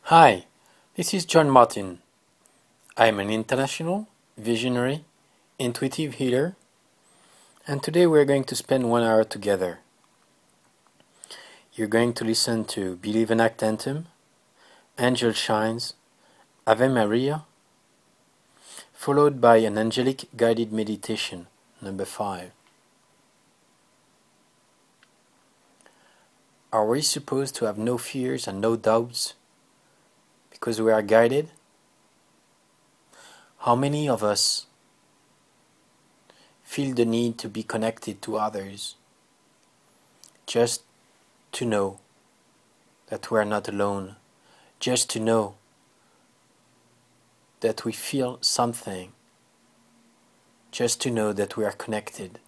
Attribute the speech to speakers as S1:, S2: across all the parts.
S1: Hi, this is John Martin. I am an international, visionary, intuitive healer, and today we're going to spend 1 hour together. You're going to listen to Believe and Act Anthem, Angel Shines, Ave Maria, followed by an angelic guided meditation, number 5. Are we supposed to have no fears and no doubts because we are guided? How many of us feel the need to be connected to others just to know that we are not alone, just to know that we feel something, just to know that we are connected?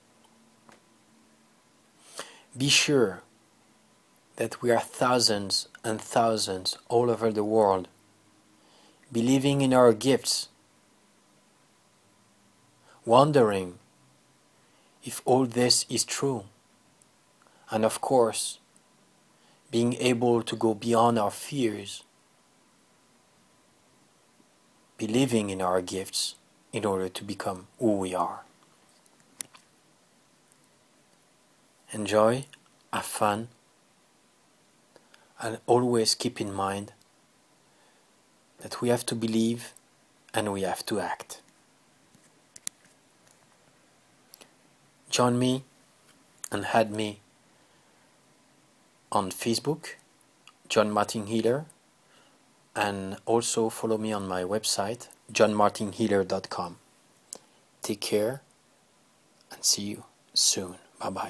S1: Be sure that we are thousands and thousands all over the world, believing in our gifts, wondering if all this is true, and of course, being able to go beyond our fears, believing in our gifts in order to become who we are. Enjoy, have fun, and always keep in mind that we have to believe and we have to act. Join me and add me on Facebook, John Martin Healer, and also follow me on my website, johnmartinhealer.com. Take care and see you soon. Bye-bye.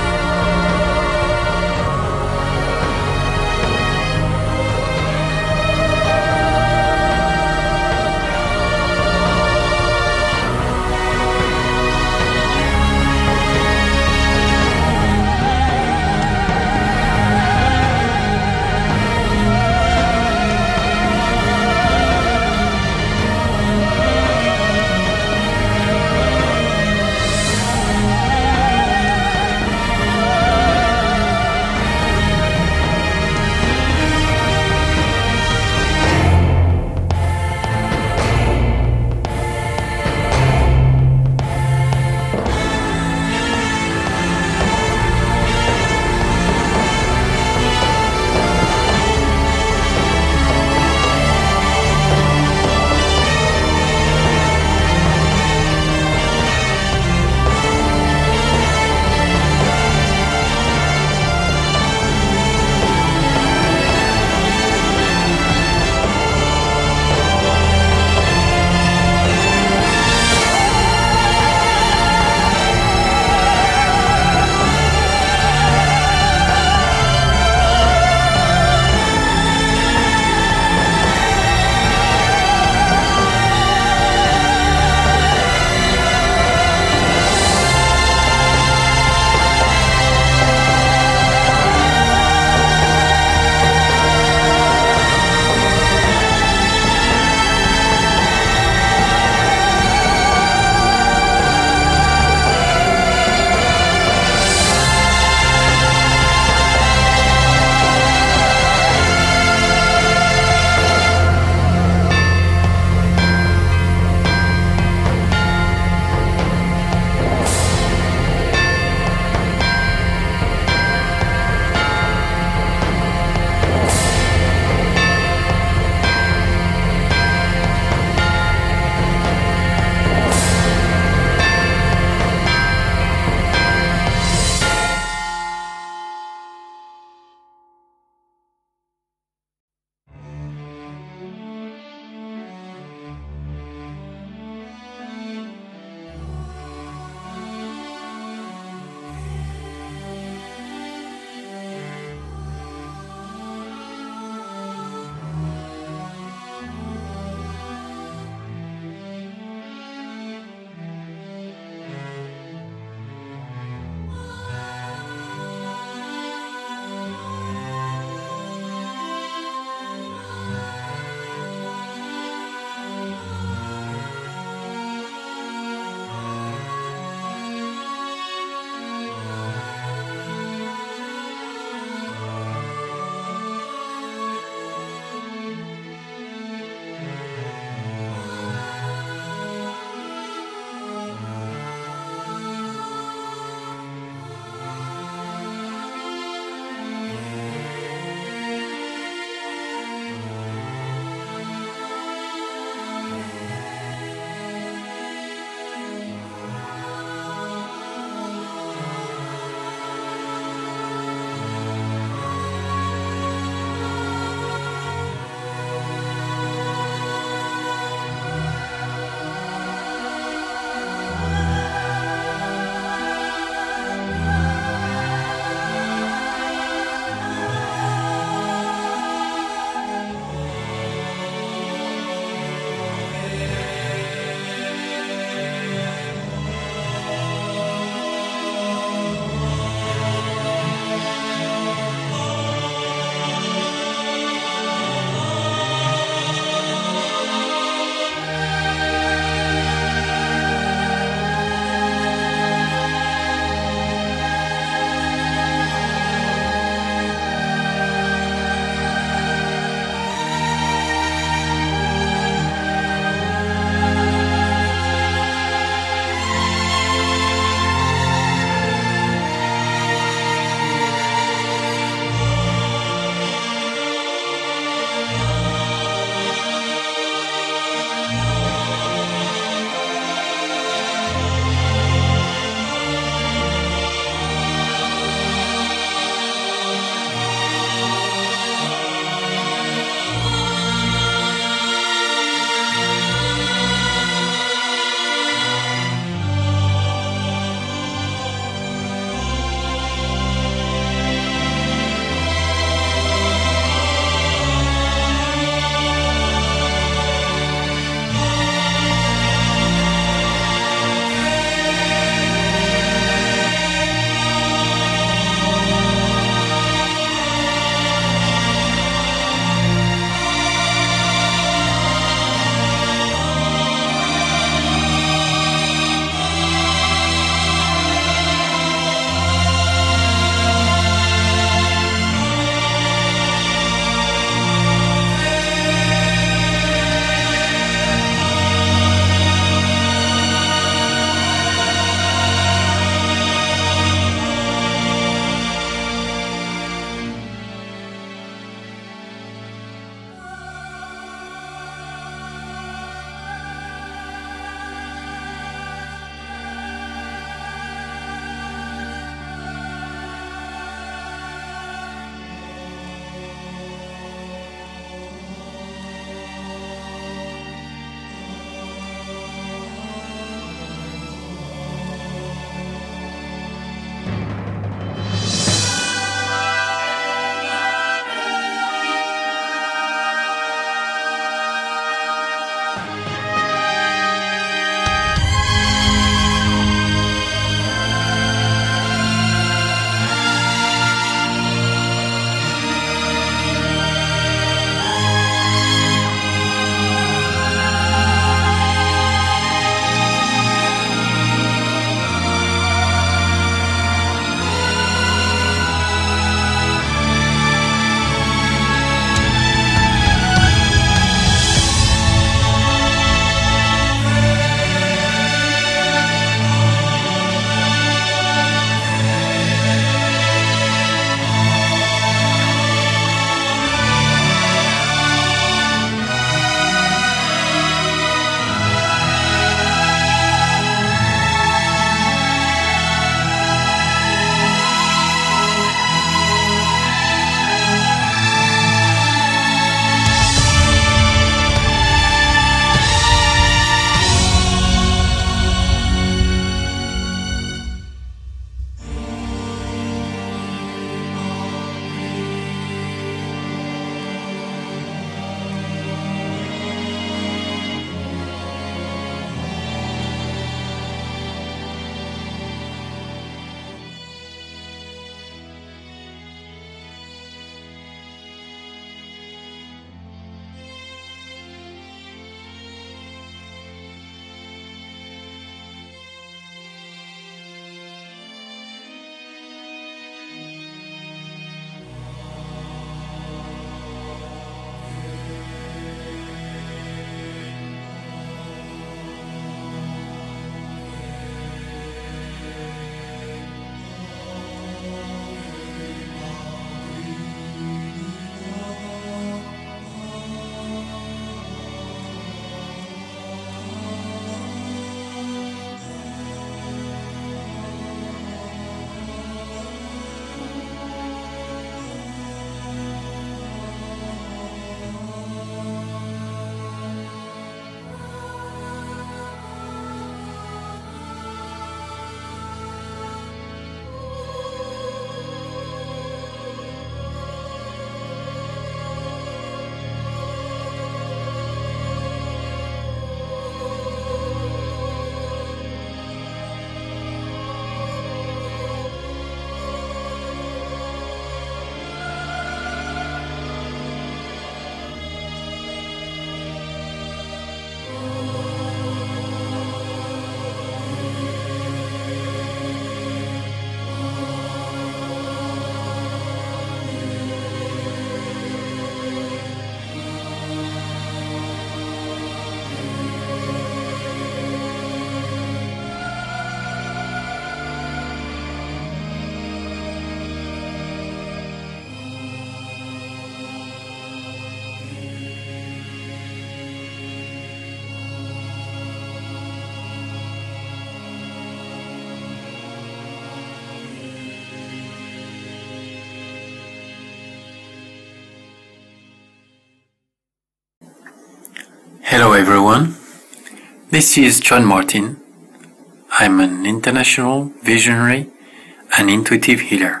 S1: everyone, this is John Martin. I'm an international visionary and intuitive healer.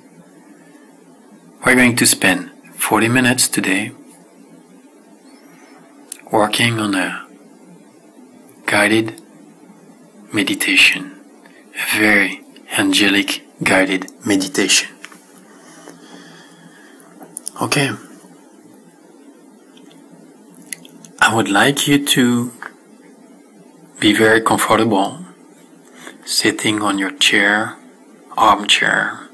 S1: We're going to spend 40 minutes today working on a guided meditation, a very angelic guided meditation. Okay. I would like you to be very comfortable sitting on your chair, armchair.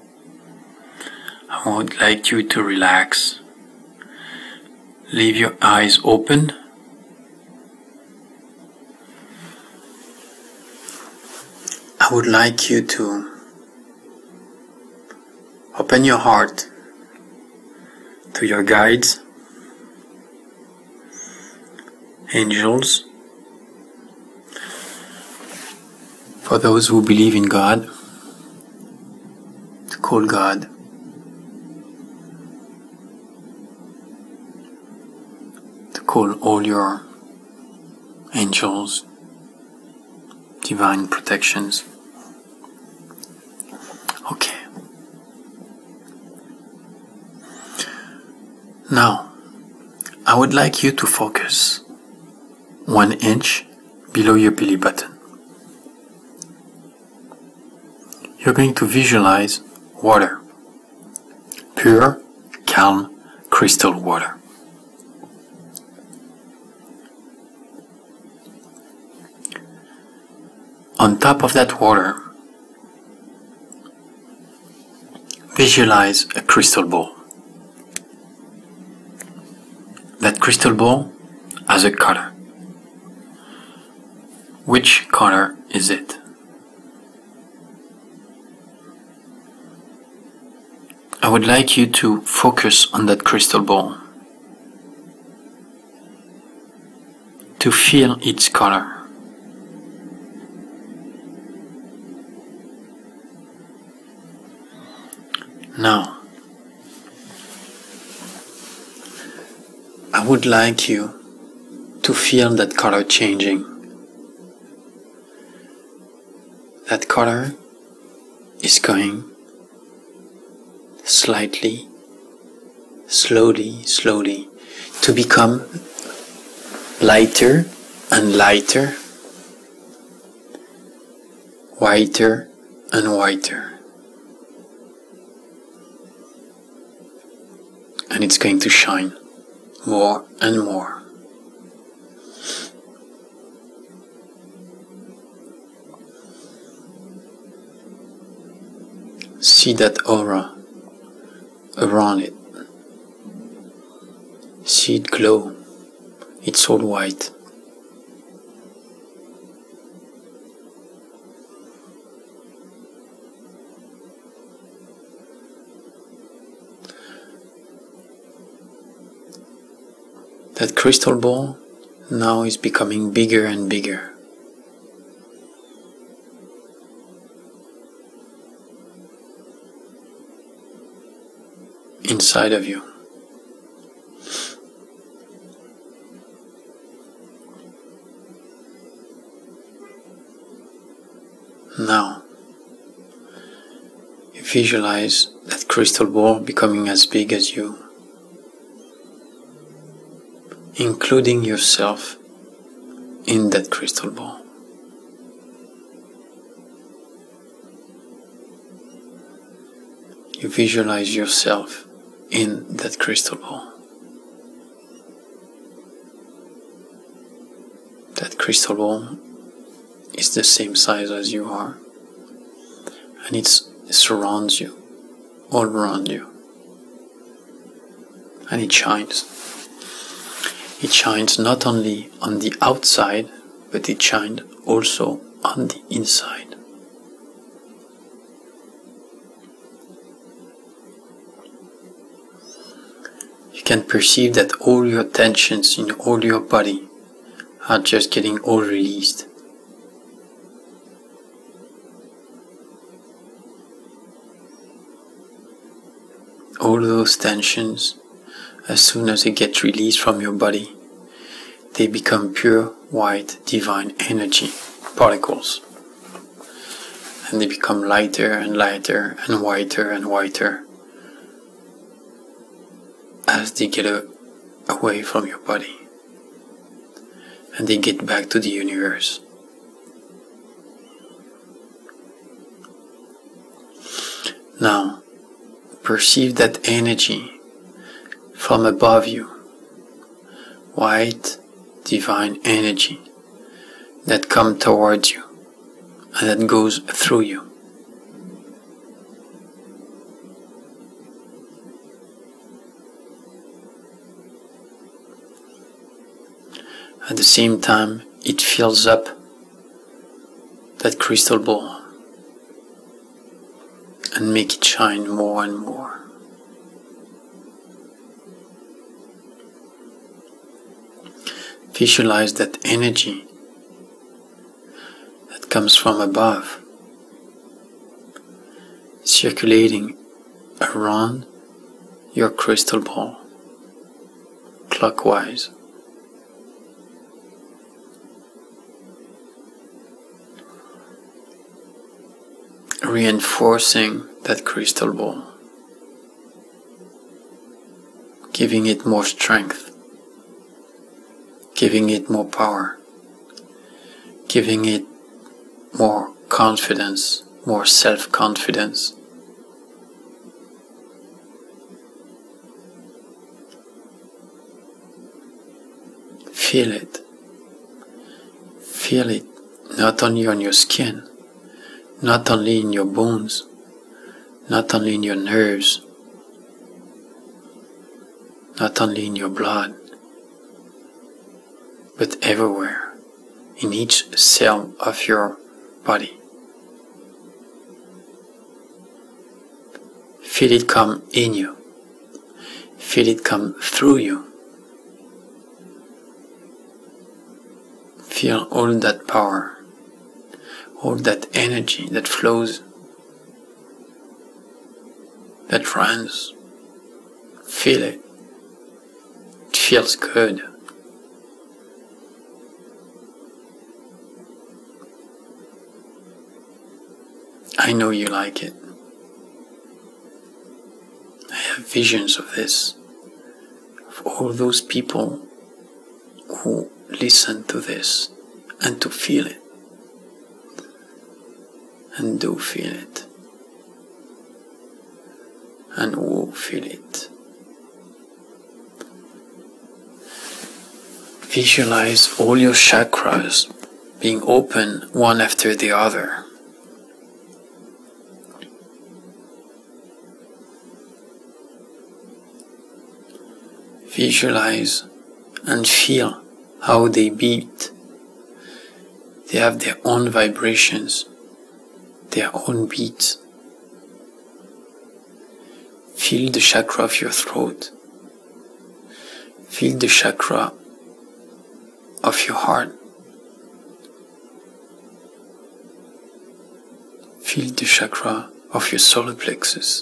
S1: I would like you to relax. Leave your eyes open. I would like you to open your heart to your guides, angels, for those who believe in God, to call God, to call all your angels, divine protections. Okay. Now, I would like you to focus 1 inch below your belly button. You're going to visualize water, pure, calm, crystal water. On top of that water, visualize a crystal ball. That crystal ball has a color. Which color is it? I would like you to focus on that crystal ball, to feel its color. Now, I would like you to feel that color changing. That color is going slightly, slowly, to become lighter and lighter, whiter and whiter. And it's going to shine more and more. See that aura around it. See it glow. It's all white. That crystal ball now is becoming bigger and bigger. Inside of you. Now, you visualize that crystal ball becoming as big as you, including yourself in that crystal ball. You visualize yourself in that crystal ball. That crystal ball is the same size as you are, and it surrounds you, all around you, and it shines. It shines not only on the outside, but it shines also on the inside. You can perceive that all your tensions in all your body are just getting all released. All those tensions, as soon as they get released from your body, they become pure white divine energy particles. And they become lighter and lighter and whiter as they get away from your body and they get back to the universe. Now, perceive that energy from above you, white divine energy that comes towards you and that goes through you. At the same time, it fills up that crystal ball and make it shine more and more. Visualize that energy that comes from above, circulating around your crystal ball, clockwise. Reinforcing that crystal ball, giving it more strength, giving it more power, giving it more confidence, more self-confidence. Feel it. Feel it not only on your skin, not only in your bones, not only in your nerves, not only in your blood, but everywhere, in each cell of your body. Feel it come in you. Feel it come through you. Feel all that power, all that energy that flows, that runs. Feel it. It feels good. I know you like it. I have visions of this, of all those people who listen to this and to feel it. And do feel it. And who feel it. Visualize all your chakras being open one after the other. Visualize and feel how they beat. They have their own vibrations, their own beats. Feel the chakra of your throat. Feel the chakra of your heart. Feel the chakra of your solar plexus.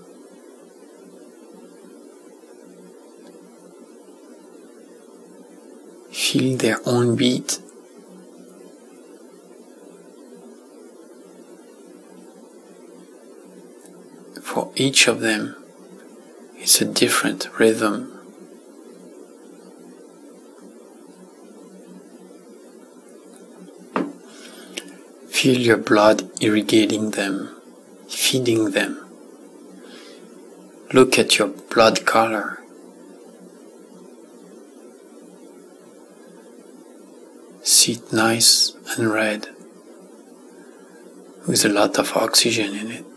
S1: Feel their own beat. For each of them, it's a different rhythm. Feel your blood irrigating them, feeding them. Look at your blood color. See it nice and red, with a lot of oxygen in it.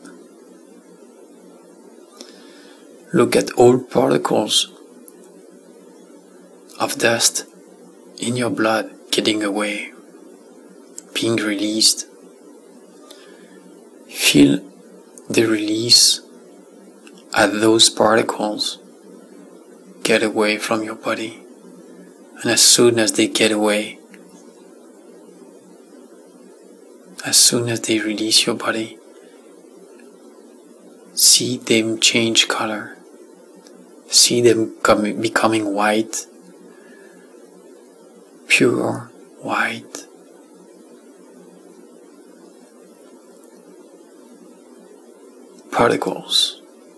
S1: Look at all particles of dust in your blood getting away, being released. Feel the release as those particles get away from your body. And as soon as they get away, as soon as they release your body, see them change color. See them becoming white, pure white. Particles.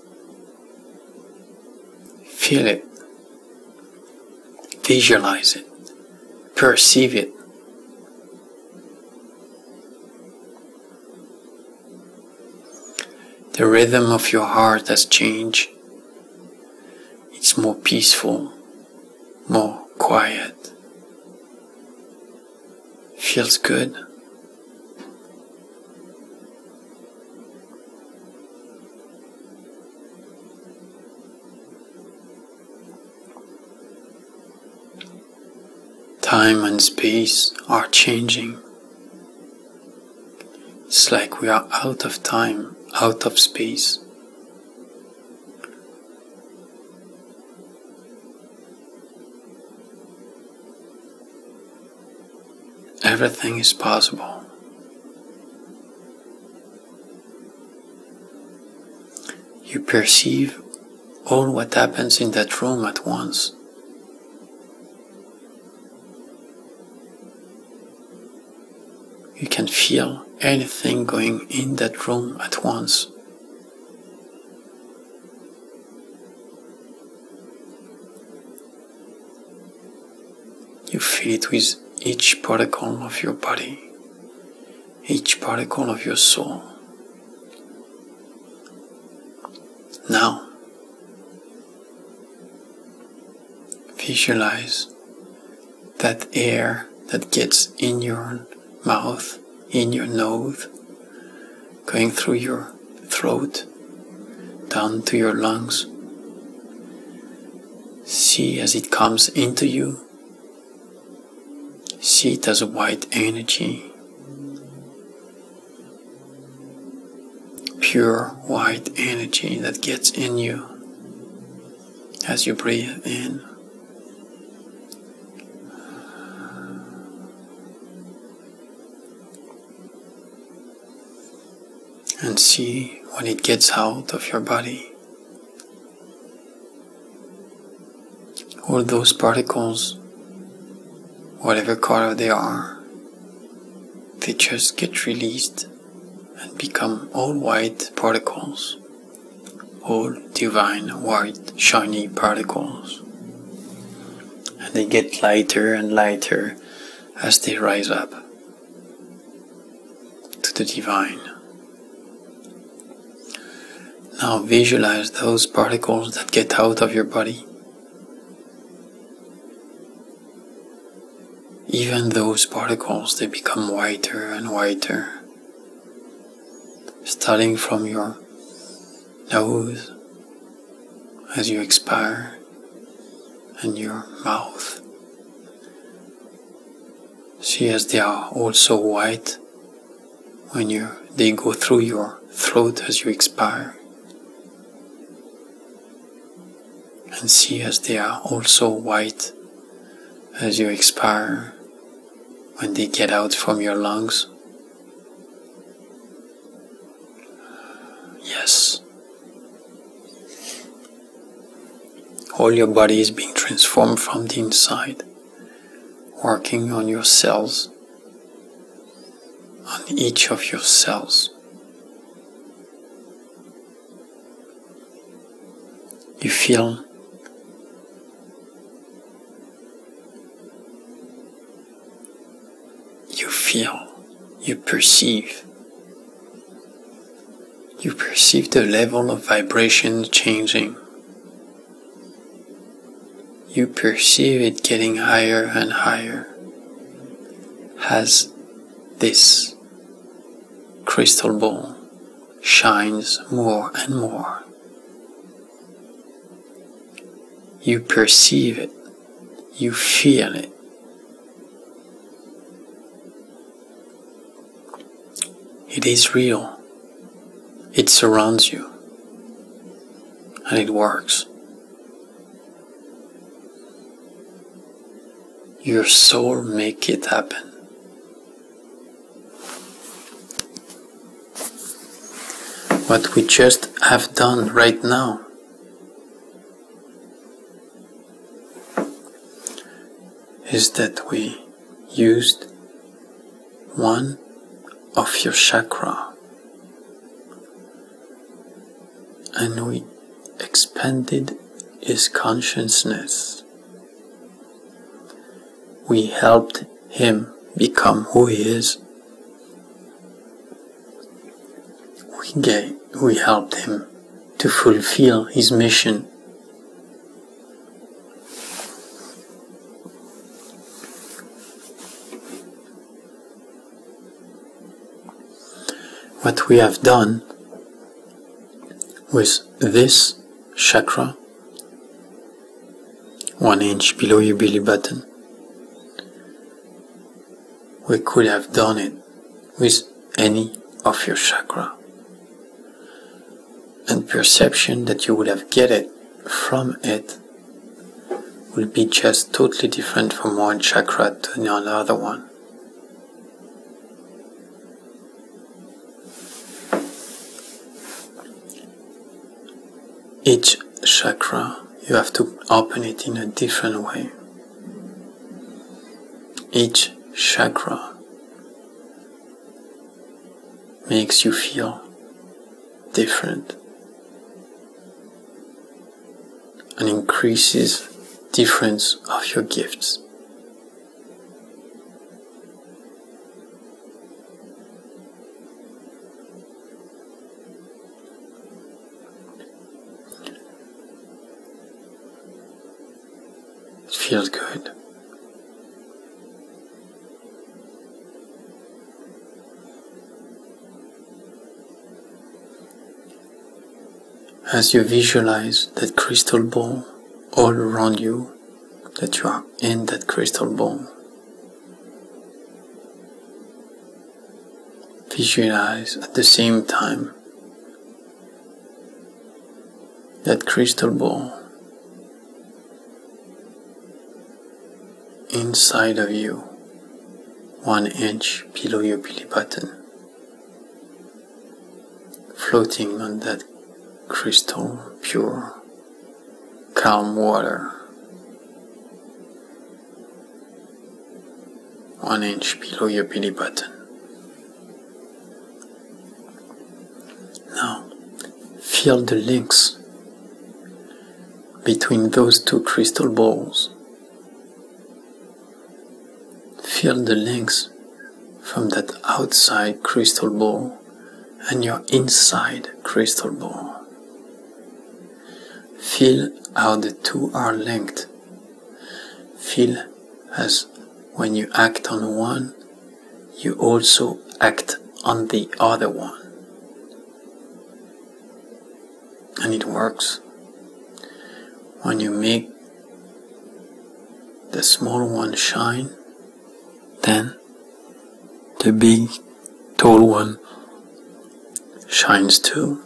S1: Feel it. Visualize it. Perceive it. The rhythm of your heart has changed. It's more peaceful, more quiet. Feels good. Time and space are changing. It's like we are out of time, out of space. Everything is possible. You perceive all what happens in that room at once. You can feel anything going in that room at once. You feel it with each particle of your body, each particle of your soul. Now, visualize that air that gets in your mouth, in your nose, going through your throat, down to your lungs. See as it comes into you. See it as a white energy, pure white energy that gets in you as you breathe in. And see when it gets out of your body. All those particles, whatever color they are, they just get released and become all white particles, all divine white shiny particles. And they get lighter and lighter as they rise up to the divine. Now visualize those particles that get out of your body. Even those particles, they become whiter and whiter, starting from your nose as you expire and your mouth. See as they are also white when they go through your throat as you expire. And see as they are also white as you expire when they get out from your lungs. Yes. All your body is being transformed from the inside, working on your cells, on each of your cells. You feel you perceive the level of vibration changing. You perceive it getting higher and higher as this crystal ball shines more and more. You perceive it, you feel it. It is real. It surrounds you. And it works. Your soul makes it happen. What we just have done right now is that we used one of your chakra, and we expanded his consciousness. We helped him become who he is. We helped him to fulfill his mission. What we have done with this chakra, 1 inch below your belly button, we could have done it with any of your chakra. And perception that you would have get it from it will be just totally different from one chakra to another one. Each chakra, you have to open it in a different way. Each chakra makes you feel different and increases difference of your gifts. It feels good. As you visualize that crystal ball all around you, that you are in that crystal ball, visualize at the same time that crystal ball inside of you, 1 inch below your belly button, floating on that crystal pure, calm water, 1 inch below your belly button. Now, feel the links between those two crystal balls. Feel the links from that outside crystal ball and your inside crystal ball. Feel how the two are linked. Feel as when you act on one, you also act on the other one. And it works. When you make the small one shine, then the big, tall one shines too.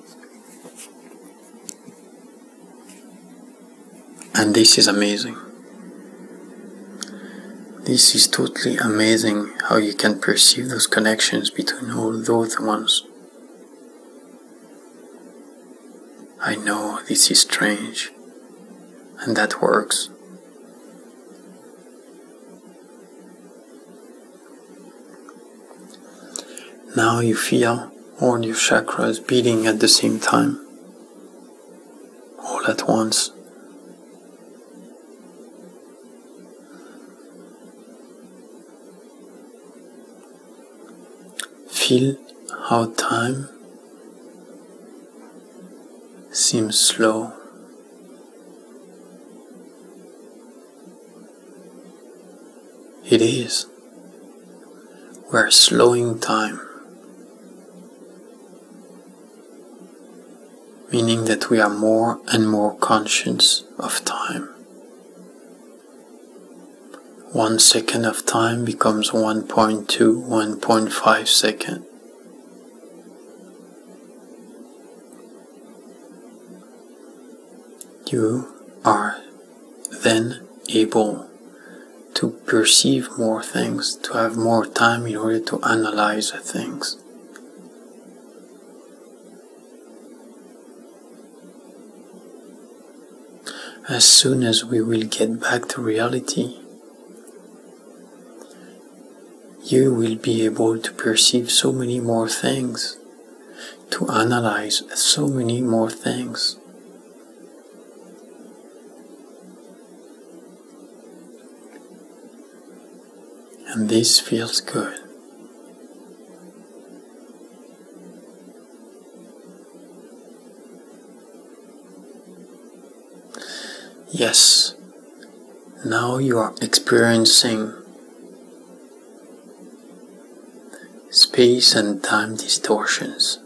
S1: And this is amazing. This is totally amazing how you can perceive those connections between all those ones. I know this is strange, and that works. Now you feel all your chakras beating at the same time, all at once. Feel how time seems slow. It is. We're slowing time, meaning that we are more and more conscious of time. 1 second of time becomes 1.2, 1.5 seconds. You are then able to perceive more things, to have more time in order to analyze things. As soon as we will get back to reality, you will be able to perceive so many more things, to analyze so many more things. And this feels good. Yes, now you are experiencing space and time distortions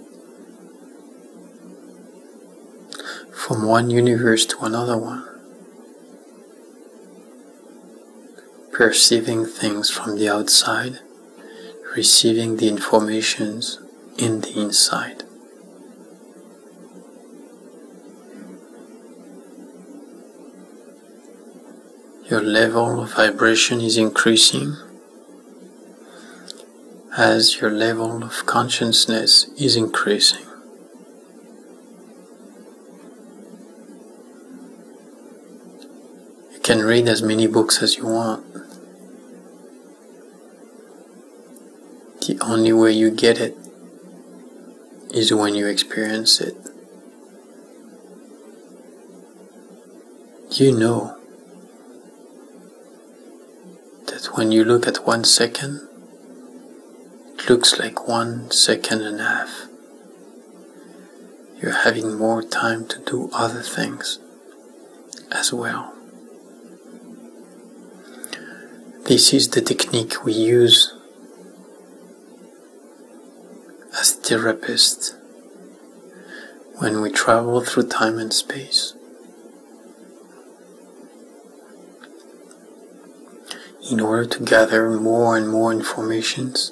S1: from one universe to another one, perceiving things from the outside, receiving the informations in the inside. Your level of vibration is increasing as your level of consciousness is increasing. You can read as many books as you want. The only way you get it is when you experience it. You know that when you look at 1 second, it looks like 1.5 seconds. You're having more time to do other things as well. This is the technique we use as therapists when we travel through time and space. In order to gather more and more informations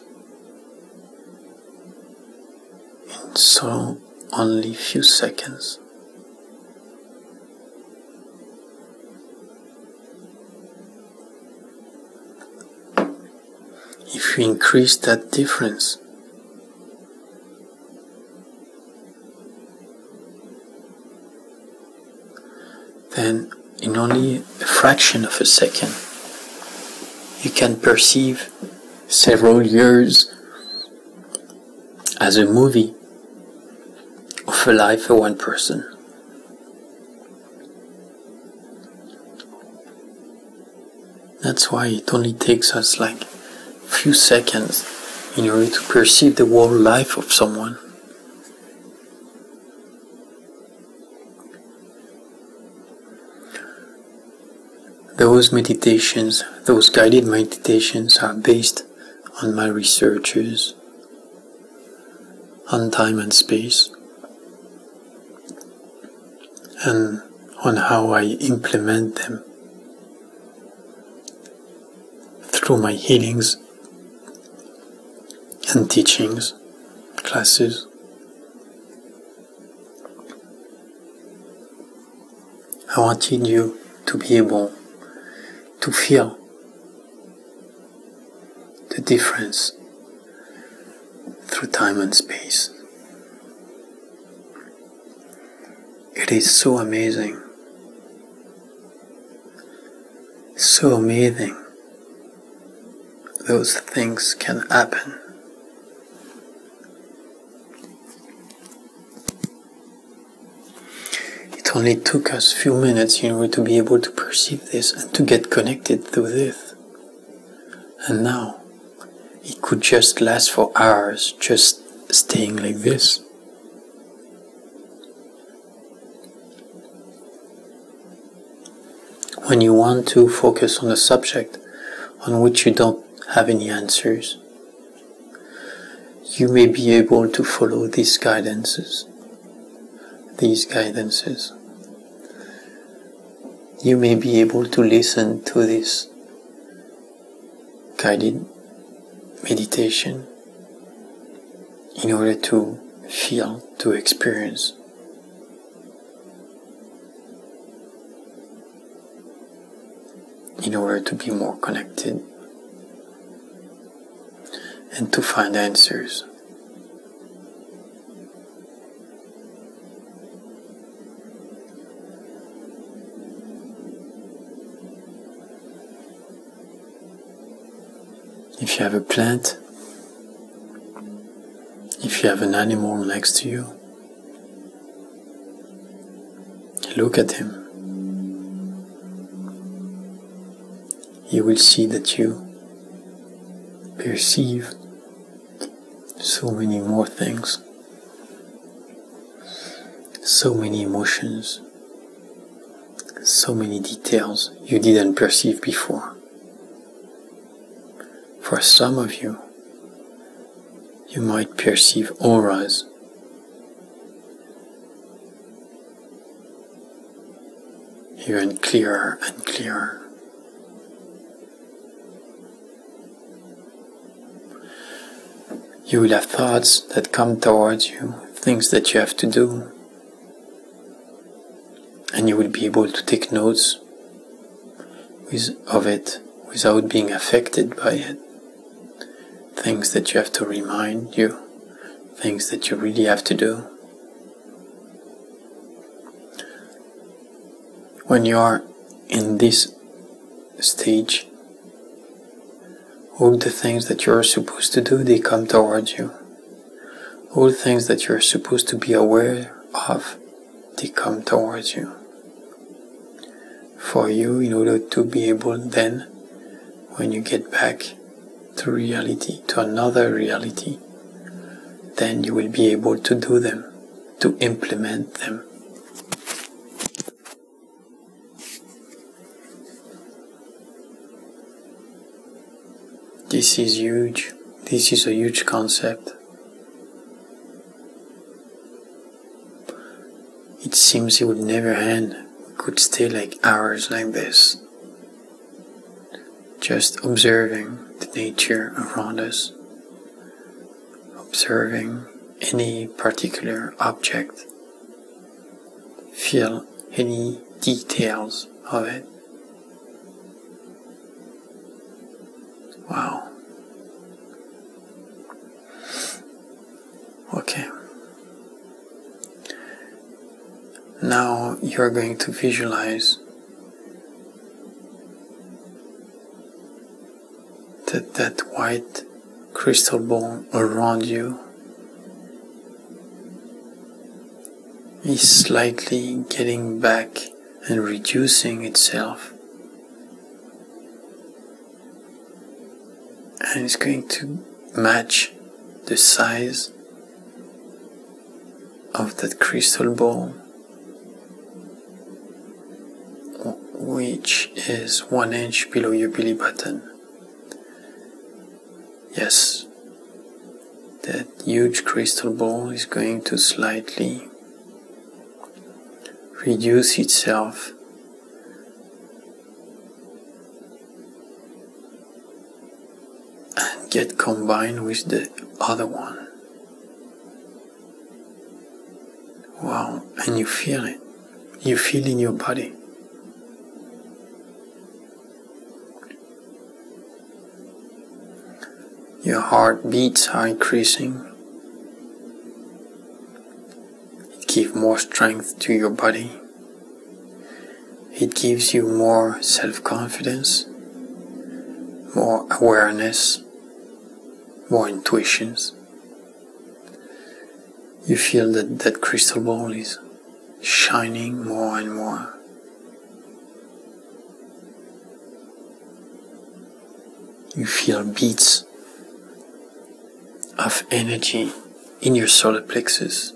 S1: in so only few seconds. If you increase that difference, then in only a fraction of a second, you can perceive several years as a movie of a life of one person. That's why it only takes us like a few seconds in order to perceive the whole life of someone. Those meditations, those guided meditations are based on my researches on time and space and on how I implement them through my healings and teachings, classes. I wanted you to be able to feel the difference through time and space. It is so amazing, so amazing. Those things can happen. It only took us a few minutes in order to be able to perceive this and to get connected through this. And now, it could just last for hours, just staying like this. When you want to focus on a subject on which you don't have any answers, you may be able to follow these guidances. You may be able to listen to this guided meditation in order to feel, to experience. In order to be more connected and to find answers. If you have a plant, if you have an animal next to you, look at him. You will see that you perceive so many more things, so many emotions, so many details you didn't perceive before. For some of you, you might perceive auras, even clearer and clearer. You will have thoughts that come towards you, things that you have to do, and you will be able to take notes of it without being affected by it. Things that you have to remind you, things that you really have to do. When you are in this stage, all the things that you're supposed to do, they come towards you. All the things that you're supposed to be aware of, they come towards you. For you, in order to be able then, when you get back to reality, to another reality, then you will be able to do them, to implement them. This is huge. This is a huge concept. It seems it would never end. We could stay like hours like this, just observing the nature around us, observing any particular object, feel any details of it. Wow. Okay. Now you're going to visualize that white crystal ball around you is slightly getting back and reducing itself. And it's going to match the size of that crystal ball, which is 1 inch below your belly button. Yes, that huge crystal ball is going to slightly reduce itself and get combined with the other one. Wow, and you feel it. You feel in your body. Your heartbeats are increasing. It gives more strength to your body. It gives you more self-confidence, more awareness, more intuitions. You feel that that crystal ball is shining more and more. You feel beats of energy in your solar plexus,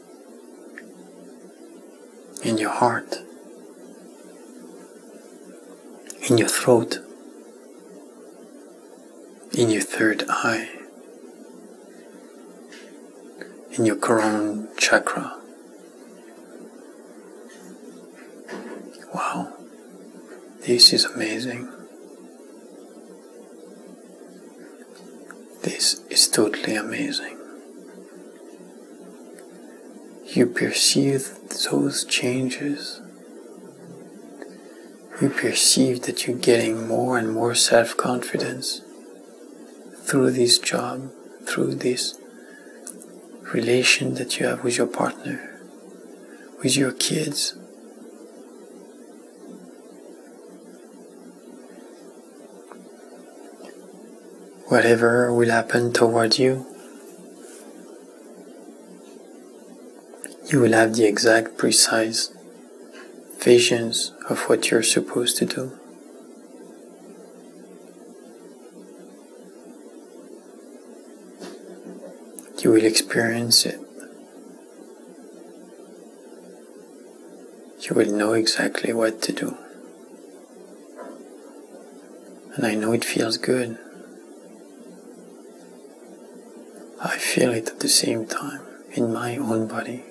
S1: in your heart, in your throat, in your third eye, in your coronal chakra. Wow, this is amazing. This is totally amazing. You perceive those changes. You perceive that you're getting more and more self-confidence through this job, through this relation that you have with your partner, with your kids. whatever will happen toward you, you will have the exact, precise visions of what you're supposed to do. You will experience it. You will know exactly what to do. And I know it feels good. I feel it at the same time in my own body.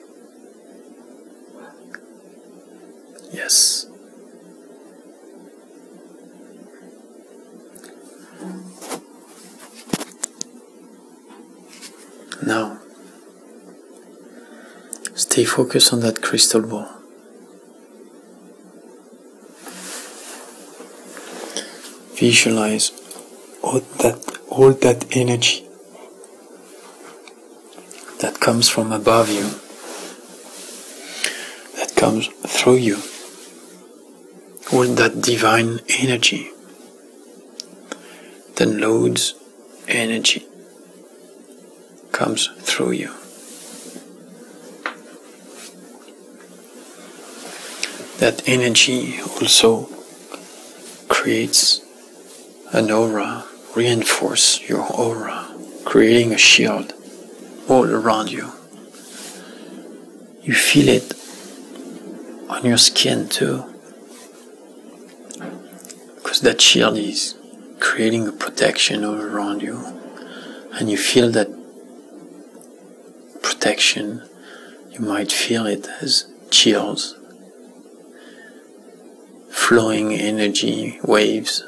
S1: Yes. Now, stay focused on that crystal ball. Visualize all that energy that comes from above you, that comes through you, all that divine energy, that loads energy comes through you. That energy also creates an aura, reinforce your aura, creating a shield all around you. You feel it on your skin too, because that shield is creating a protection all around you, and you feel that protection. You might feel it as chills, flowing energy waves.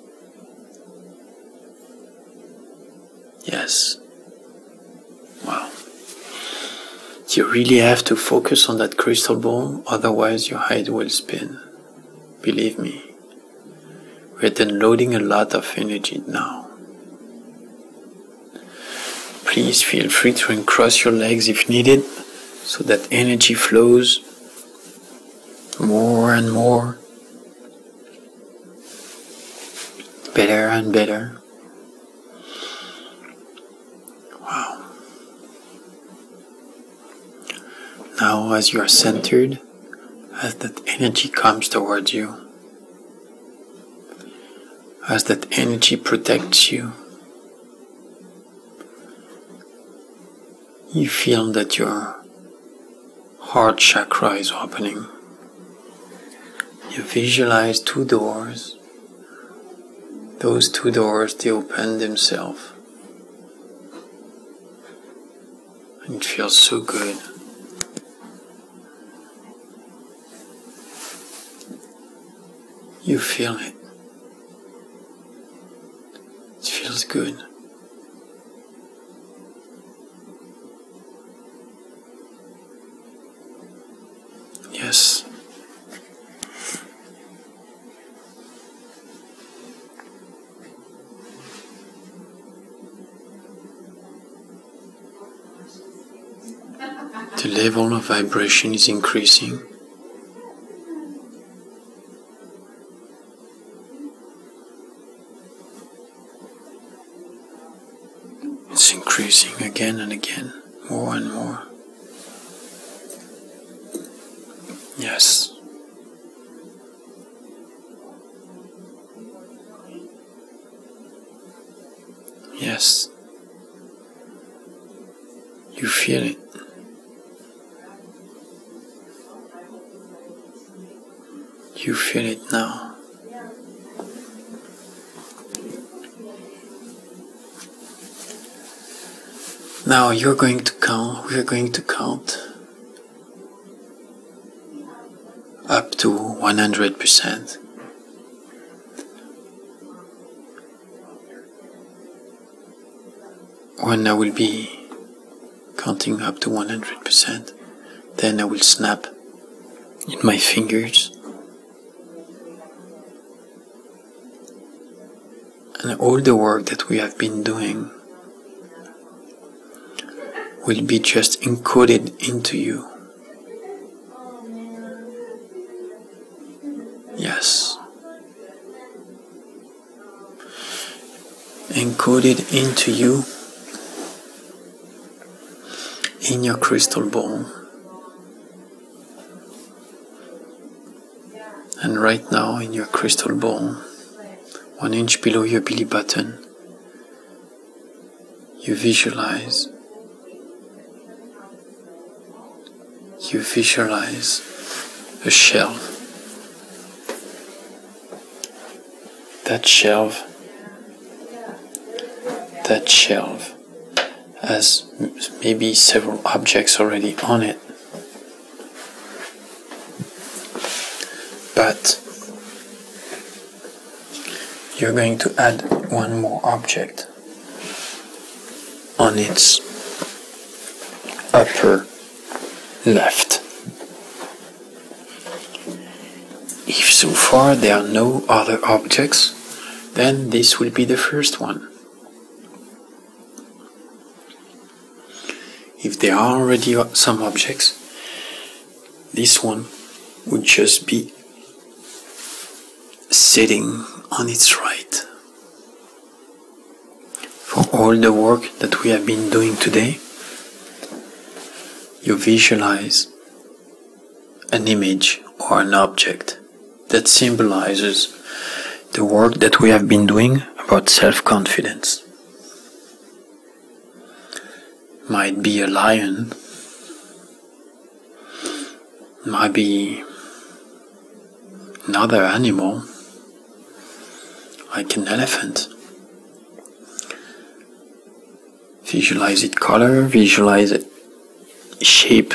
S1: Yes. Wow. You really have to focus on that crystal ball, otherwise your head will spin. Believe me. We're downloading a lot of energy now. Please feel free to uncross your legs if needed, so that energy flows more and more, better and better. Wow. Now, as you are centered, as that energy comes towards you, as that energy protects you, you feel that your heart chakra is opening. You visualize 2 doors. Those 2 doors, they open themselves. And it feels so good. You feel it. It feels good. Yes. The level of vibration is increasing. It's increasing again and again, more and more. Yes. Yes. You feel it. You feel it now. Now we're going to count up to 100%. When I will be counting up to 100%, then I will snap in my fingers, and all the work that we have been doing will be just encoded into you. Yes. encoded into you in your crystal ball. And right now in your crystal ball, 1 inch below your belly button, you visualize a shelf. That shelf has maybe several objects already on it. But you're going to add one more object on its upper left. If so far there are no other objects, then this will be the first one. If there are already some objects, this one would just be sitting on its right. For all the work that we have been doing today, you visualize an image or an object that symbolizes the work that we have been doing about self-confidence. Might be a lion, might be another animal, like an elephant. Visualize its color, visualize its shape.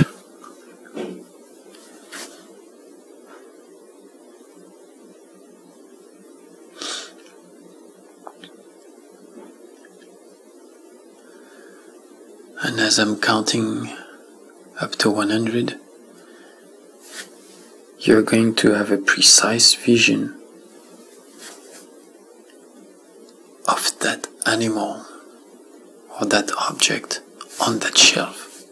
S1: And as I'm counting up to 100, you're going to have a precise vision of that animal or that object on that shelf.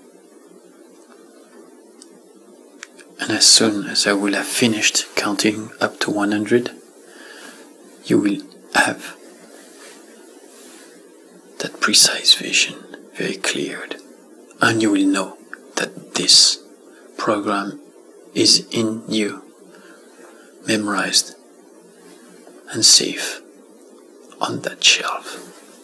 S1: And as soon as I will have finished counting up to 100, you will have that precise vision very cleared, and you will know that this program is in you, memorized and safe on that shelf.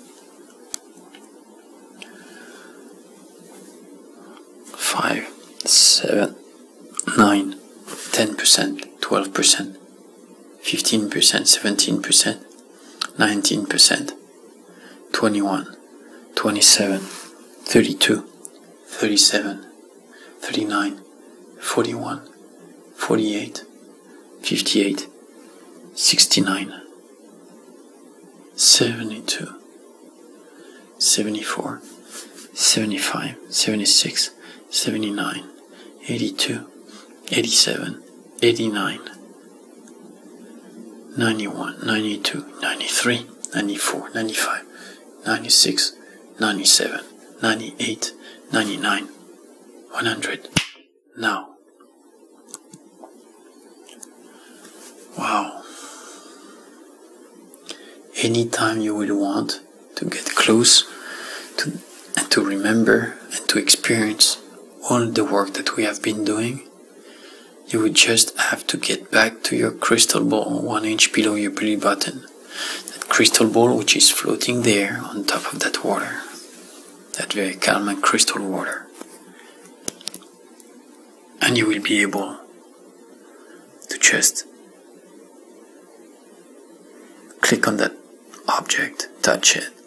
S1: 5, 7, 9, 10%, 12%, 15%, 17%, 19%, 21, 27, 32, 37, 39, 41, 48, 58, 69, 72, 74, 75, 76, 79, 82, 87, 89, 91, 92, 93, 94, 95, 96, 97, 98, 99, 100. Now. Wow. Anytime you will want to get close to remember and to experience all the work that we have been doing, you would just have to get back to your crystal ball 1 inch below your belly button. That crystal ball which is floating there on top of that water. That very calm and crystal water. And you will be able to just click on that object, touch it,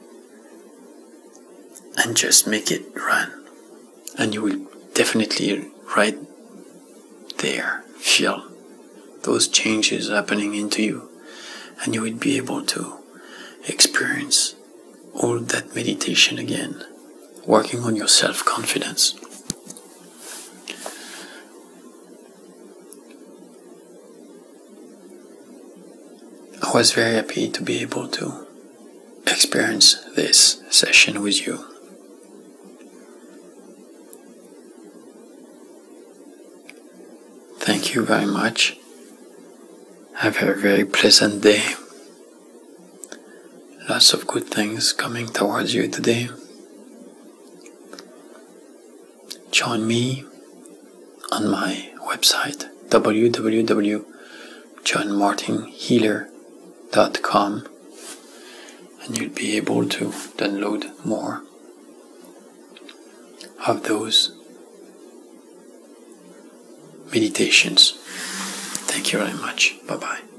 S1: and just make it run. And you will definitely right there feel those changes happening into you, and you will be able to experience all that meditation again, working on your self-confidence. I was very happy to be able to experience this session with you. Thank you very much. Have a very pleasant day. Lots of good things coming towards you today. Join me on my website www.johnmartinhealer.com, and you'll be able to download more of those meditations. Thank you very much. Bye-bye.